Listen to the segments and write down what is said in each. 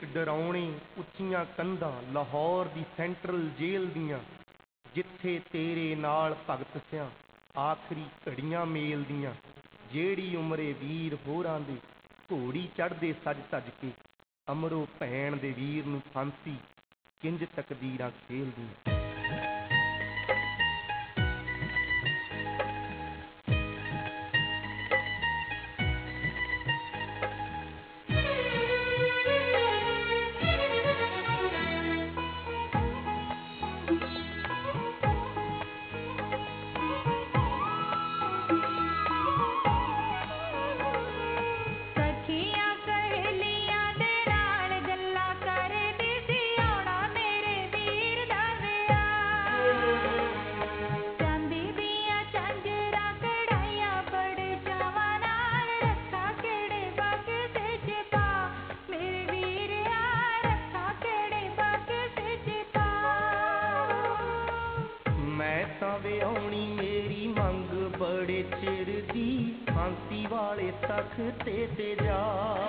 डराउणे ਉੱਚੀਆਂ ਕੰਧਾਂ ਲਾਹੌਰ ਦੀ ਸੈਂਟਰਲ ਜੇਲ੍ਹ ਦੀਆਂ, ਜਿੱਥੇ ਤੇਰੇ ਨਾਲ ਭਗਤ ਸਿਆਂ ਆਖਰੀ ਘੜੀਆਂ ਮੇਲ ਦੀਆਂ। ਜਿਹੜੀ ਉਮਰੇ ਵੀਰ ਹੋਰਾਂ ਦੇ ਘੋੜੀ ਚੜ੍ਹਦੇ ਸੱਜ ਧੱਜ ਕੇ, ਅਮਰੋ ਭੈਣ ਦੇ ਵੀਰ ਨੂੰ ਫਾਂਸੀ ਕਿੰਜ ਤਕਦੀਰਾਂ ਖੇਲਦੀਆਂ। ਵਿਆਹੁਣੀ ਮੇਰੀ ਮੰਗ ਬੜੇ ਚਿਰ ਦੀ, ਫਾਂਸੀ ਵਾਲੇ ਤਖ਼ਤੇ ਤੇ ਜਾ।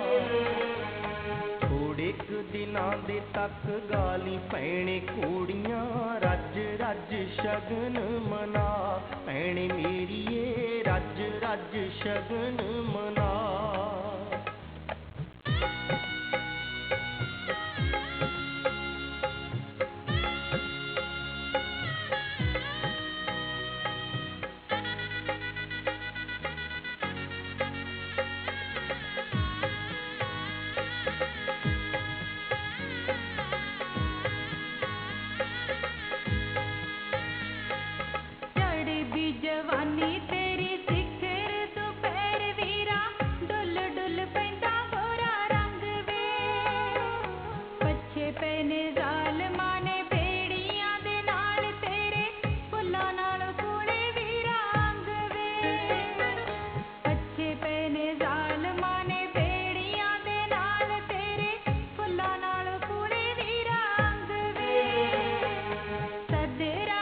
ਥੋੜੇ ਕੁ ਦਿਨਾਂ ਦੇ ਤੱਕ ਗਾਲੀ ਭੈਣੇ ਘੋੜੀਆਂ, ਰੱਜ ਰੱਜ ਸ਼ਗਨ ਮਨਾ ਭੈਣੇ ਮੇਰੀਏ, ਰੱਜ ਰੱਜ ਸ਼ਗਨ ਮਨਾ। जवानी तेरी सिखर दुपहर वीरा, डुल डुल पैंदा गोरा रंग वे। पछे पैने ज़ालमां ने भेड़ियां दे नाल तेरे, फुल्लां नाल कूले वीरा अंग वे। पछे पैने ज़ालमां ने भेड़ियां दे नाल तेरे, फुल्लां नाल कूले वीरा अंग वे। सदरा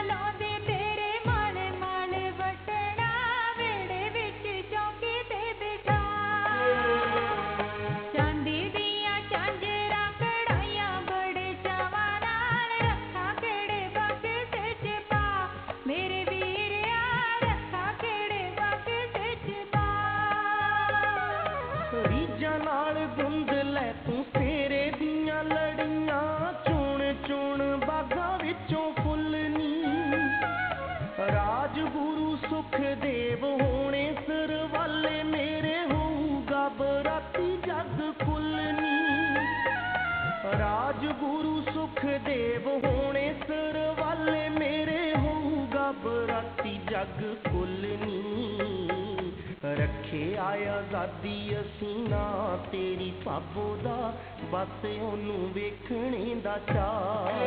ਰੀਝਾਂ ਨਾਲ ਗੁੰਦ ਲੈ ਤੂੰ ਤੇਰੇ ਦੀਆਂ ਲੜੀਆਂ, ਚੁਣ ਚੁਣ ਬਾਗਾਂ ਵਿੱਚੋਂ ਫੁੱਲ ਨੀ। ਰਾਜਗੁਰੂ ਸੁਖਦੇਵ ਹੋਣੇ ਸਰਵਾਲੇ ਮੇਰੇ, ਹੋਊਗਾ ਬਰਾਤੀ ਜਗ ਕੁੱਲ ਨੀ। ਰਾਜਗੁਰੂ ਸੁਖਦੇਵ ਹੋਣੇ ਸਰਵਾਲੇ ਮੇਰੇ, ਹੋਊਗਾ ਬਰਾਤੀ ਜਗ ਕੁੱਲ ਨੀ। ਰੱਖੇ ਆਜ਼ਾਦੀ ਅਸੀਂ ਨਾ ਤੇਰੀ ਭਾਬੋ ਦਾ, ਬਸ ਉਹਨੂੰ ਵੇਖਣੇ ਦਾ ਚਾਅ।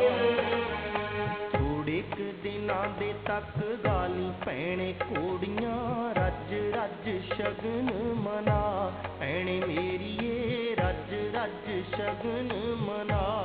ਥੋੜੇ ਕੁ ਦਿਨਾਂ ਦੇ ਤੱਕ ਗਾਲੀ ਭੈਣੇ ਘੋੜੀਆਂ, ਰੱਜ ਰੱਜ ਸ਼ਗਨ ਮਨਾ ਭੈਣੇ ਮੇਰੀਏ, ਰੱਜ ਰੱਜ ਸ਼ਗਨ ਮਨਾ।